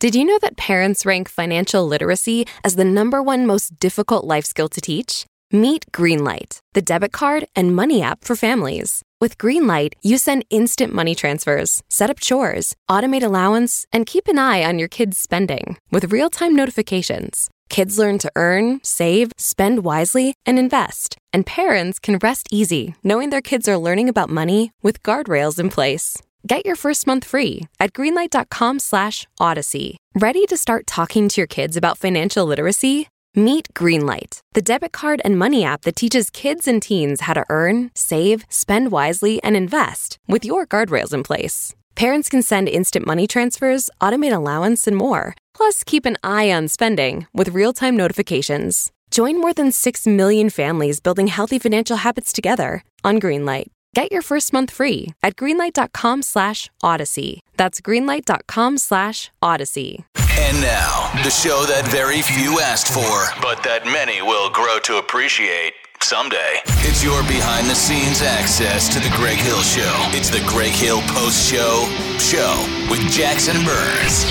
Did you know that parents rank financial literacy as the #1 most difficult life skill to teach? Meet Greenlight, the debit card and money app for families. With Greenlight, you send instant money transfers, set up chores, automate allowance, and keep an eye on your kids' spending with real-time notifications. Kids learn to earn, save, spend wisely, and invest. And parents can rest easy knowing their kids are learning about money with guardrails in place. Get your first month free at greenlight.com/odyssey. Ready to start talking to your kids about financial literacy? Meet Greenlight, the debit card and money app that teaches kids and teens how to earn, save, spend wisely, and invest with your guardrails in place. Parents can send instant money transfers, automate allowance, and more. Plus, keep an eye on spending with real-time notifications. Join more than 6 million families building healthy financial habits together on Greenlight. Get your first month free at greenlight.com/odyssey. That's greenlight.com/odyssey. And now, the show that very few asked for, but that many will grow to appreciate someday. It's your behind-the-scenes access to the Greg Hill Show. It's the Greg Hill Post-Show with Jackson Burns.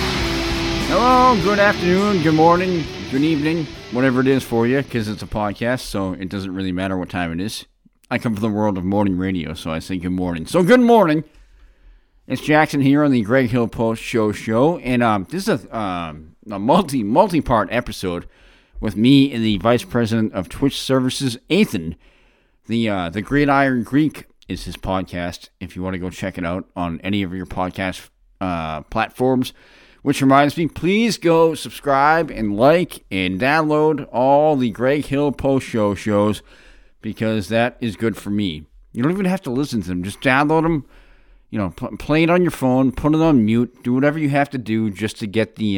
Hello, good afternoon, good morning, good evening, whatever it is for you, because it's a podcast, so it doesn't really matter what time it is. I come from the world of morning radio, so I say good morning. So good morning. It's Jackson here on the Greg Hill Post Show, and this is a multi-part episode with me and the Vice President of Twitch Services, Ethan. The Gridiron Greek is his podcast, if you want to go check it out on any of your podcast platforms. Which reminds me, please go subscribe and like and download all the Greg Hill Post shows, because that is good for me. You don't even have to listen to them. Just download them, play it on your phone, put it on mute, do whatever you have to do just to get the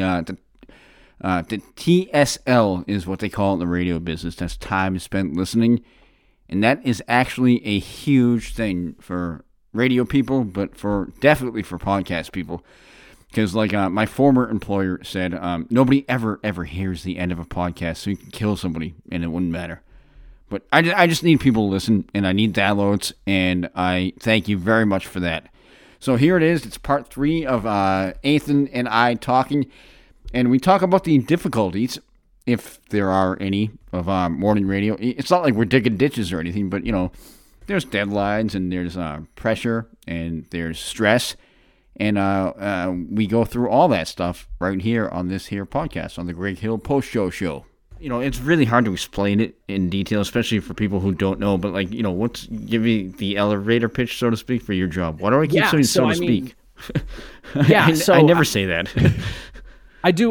TSL is what they call it in the radio business. That's time spent listening. And that is actually a huge thing for radio people, but definitely for podcast people. Because like my former employer said, nobody ever hears the end of a podcast, so you can kill somebody and it wouldn't matter. But I just need people to listen, and I need downloads, and I thank you very much for that. So here it is. It's part 3 of Ethan and I talking, and we talk about the difficulties, if there are any, of morning radio. It's not like we're digging ditches or anything, but, there's deadlines, and there's pressure, and there's stress, and we go through all that stuff right here on this here podcast, on the Greg Hill Post Show. It's really hard to explain it in detail, especially for people who don't know. But give me the elevator pitch, so to speak, for your job. Why do I keep saying so to speak? Yeah, I never say that. I do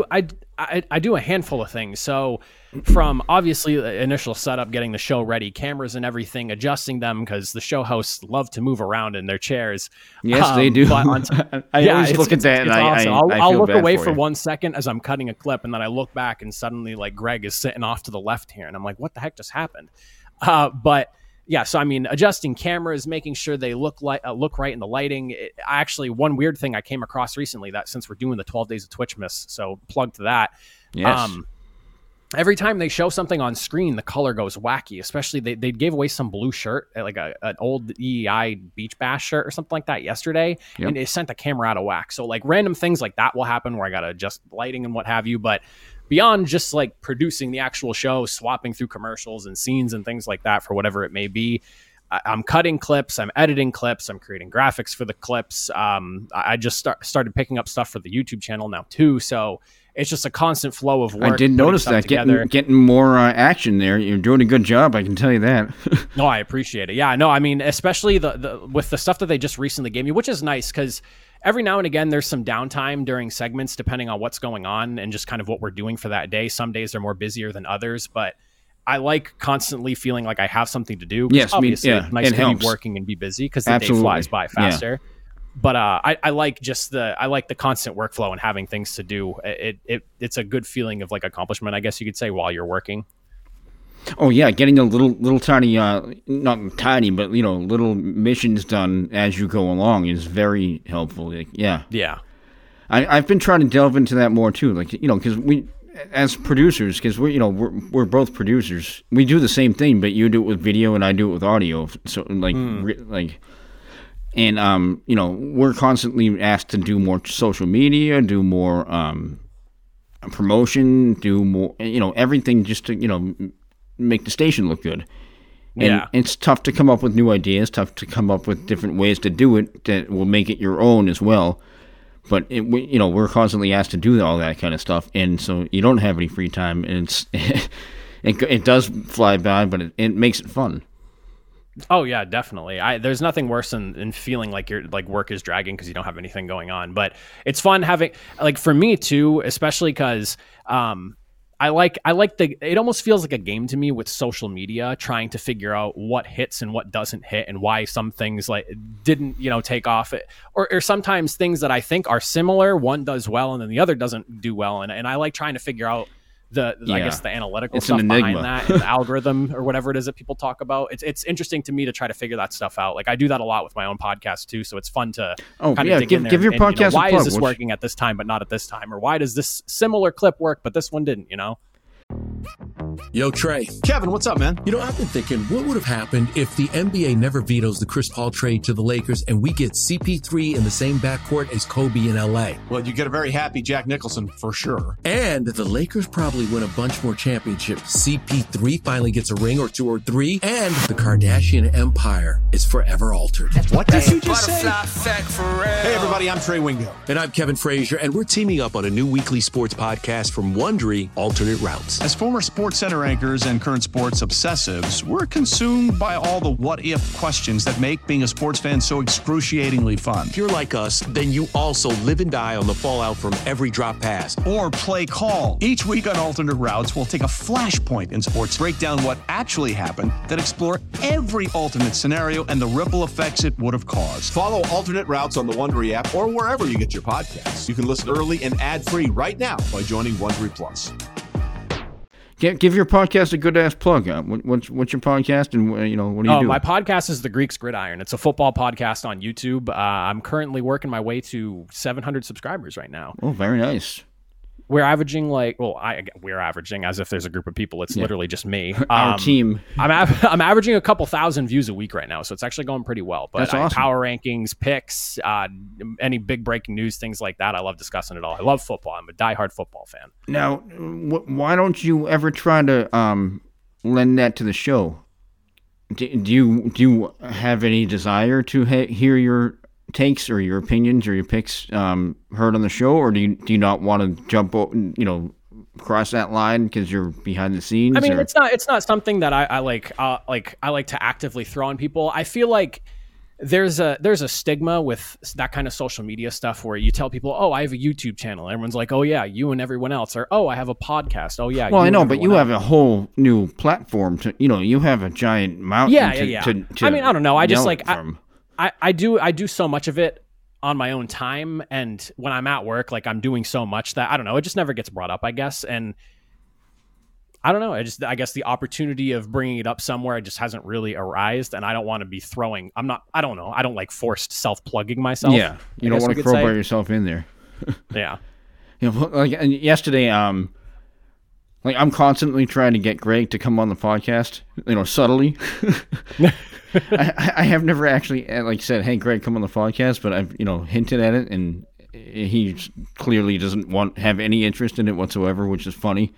a handful of things. So from obviously the initial setup, getting the show ready, cameras and everything, adjusting them because the show hosts love to move around in their chairs. Yes, they do. But I always look at that and awesome. I I'll feel look bad away for you. 1 second as I'm cutting a clip, and then I look back and suddenly Greg is sitting off to the left here, and I'm like, what the heck just happened? But yeah, so adjusting cameras, making sure they look right in the lighting. Actually, one weird thing I came across recently, that since we're doing the 12 Days of Twitchmas, so plug to that. Yes. Every time they show something on screen, the color goes wacky. Especially they gave away some blue shirt, like an old EEI Beach Bash shirt or something like that yesterday, and it sent the camera out of whack. So random things like that will happen where I gotta adjust lighting and what have you. But beyond just producing the actual show, swapping through commercials and scenes and things like that for whatever it may be, I'm cutting clips, I'm editing clips, I'm creating graphics for the clips. I just started picking up stuff for the YouTube channel now too. So it's just a constant flow of work. I did notice that, getting more action there. You're doing a good job, I can tell you that. No, I appreciate it. Yeah, no, especially the with the stuff that they just recently gave me, which is nice because every now and again there's some downtime during segments depending on what's going on and just kind of what we're doing for that day. Some days are more busier than others, but I like constantly feeling like I have something to do. Yes, obviously it's nice to be working and be busy because the day flies by faster. Yeah. But I like the constant workflow and having things to do. It's a good feeling of accomplishment, I guess you could say, while you're working. Oh yeah, getting the little tiny, not tiny, but little missions done as you go along is very helpful. Yeah. I've been trying to delve into that more too, because we, as producers, because we're both producers, we do the same thing, but you do it with video and I do it with audio. So And, we're constantly asked to do more social media, do more promotion, do more, everything just to, make the station look good. And it's tough to come up with new ideas, tough to come up with different ways to do it that will make it your own as well. But, we're constantly asked to do all that kind of stuff. And so you don't have any free time. And it does fly by, but it makes it fun. Oh yeah, definitely. There's nothing worse than feeling like your work is dragging because you don't have anything going on. But it's fun having, for me too, especially because I like it almost feels like a game to me with social media, trying to figure out what hits and what doesn't hit and why some things didn't take off, or sometimes things that I think are similar, one does well and then the other doesn't do well, and I like trying to figure out I guess the analytical stuff behind that and the algorithm or whatever it is that people talk about. It's interesting to me to try to figure that stuff out. I do that a lot with my own podcast too, so it's fun to dig in there give your podcast why a plug, is this working at this time but not at this time, or why does this similar clip work but this one didn't, Yo, Trey. Kevin, what's up, man? I've been thinking, what would have happened if the NBA never vetoes the Chris Paul trade to the Lakers and we get CP3 in the same backcourt as Kobe in LA? Well, you get a very happy Jack Nicholson for sure. And the Lakers probably win a bunch more championships. CP3 finally gets a ring or 2 or 3, and the Kardashian empire is forever altered. What did you just say? Hey, everybody, I'm Trey Wingo. And I'm Kevin Frazier, and we're teaming up on a new weekly sports podcast from Wondery, Alternate Routes. As former Sports Center anchors and current sports obsessives, we're consumed by all the what-if questions that make being a sports fan so excruciatingly fun. If you're like us, then you also live and die on the fallout from every drop pass. Or play call. Each week on Alternate Routes, we'll take a flashpoint in sports, break down what actually happened, then explore every alternate scenario and the ripple effects it would have caused. Follow Alternate Routes on the Wondery app or wherever you get your podcasts. You can listen early and ad-free right now by joining Wondery Plus. Give your podcast a good ass plug. What's your podcast, and what do you do? My podcast is The Greeks Gridiron. It's a football podcast on YouTube. I'm currently working my way to 700 subscribers right now. Oh, very nice. We're averaging we're averaging as if there's a group of people. It's literally just me. Our team. I'm averaging a couple thousand views a week right now, so it's actually going pretty well. But that's awesome. Power rankings, picks, any big breaking news, things like that. I love discussing it all. I love football. I'm a diehard football fan. Now, why don't you ever try to lend that to the show? Do you have any desire to hear your takes or your opinions or your picks heard on the show, or do you not want to jump cross that line because you're behind the scenes? I mean, it's not something that I like. I like to actively throw on people. I feel like there's a stigma with that kind of social media stuff where you tell people, oh, I have a YouTube channel. Everyone's like, oh yeah, you and everyone else, or oh, I have a podcast. Oh yeah. Well, I know, but you have a whole new platform to, you have a giant mountain. Yeah. I mean, I don't know. I just I do so much of it on my own time, and when I'm at work, I'm doing so much that I don't know, it just never gets brought up, I guess. And I don't know, I guess the opportunity of bringing it up somewhere just hasn't really arisen, and I don't want to be I don't know, I don't like forced self-plugging myself. Yeah, you don't want to crowbar yourself in there. Yeah. Yesterday, I'm constantly trying to get Greg to come on the podcast, subtly. I have never actually said, hey, Greg, come on the podcast, but I've, hinted at it, and he clearly doesn't have any interest in it whatsoever, which is funny.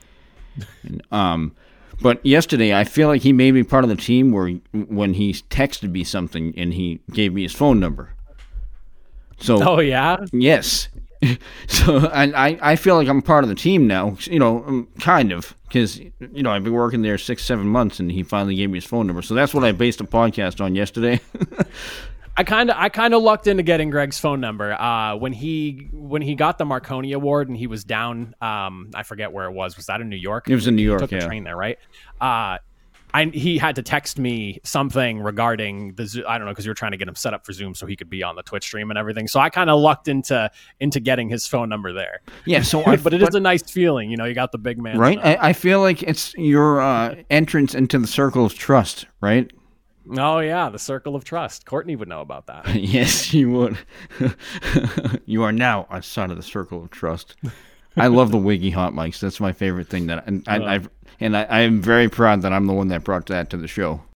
But yesterday, I feel like he made me part of the team when he texted me something and he gave me his phone number. So, oh, yeah? Yes. So I feel like I'm part of the team now, kind of, because, I've been working there 6-7 months and he finally gave me his phone number. So that's what I based the podcast on yesterday. I kind of lucked into getting Greg's phone number when he got the Marconi Award and he was down. I forget where it was. Was that in New York? It was in New York. He took the train there, right? He had to text me something regarding the Zoom. I don't know, because you were trying to get him set up for Zoom so he could be on the Twitch stream and everything. So I kind of lucked into getting his phone number there. Yeah. So, but it is a nice feeling, you got the big man, right? I feel like it's your entrance into the circle of trust, right? Oh yeah, the circle of trust. Courtney would know about that. Yes, she would. You are now a son of the circle of trust. I love the Wiggy hot mics. That's my favorite thing. I am very proud that I'm the one that brought that to the show.